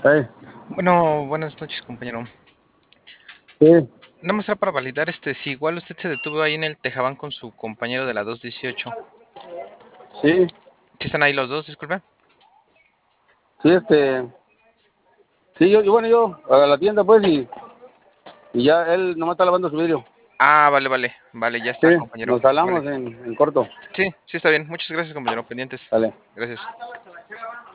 Hey, Bueno, buenas noches, compañero. sí, Nada más era para validar si igual usted se detuvo ahí en el Tejabán con su compañero de la 218. sí, ¿Sí están ahí los dos, disculpe? sí, sí, bueno, yo a la tienda pues y ya él nomás está lavando su vidrio. Ah, vale, vale, vale, ya Sí, está, compañero. nos hablamos Vale. en corto. Sí, sí está bien. Muchas gracias, compañero. Pendientes. Dale. Gracias.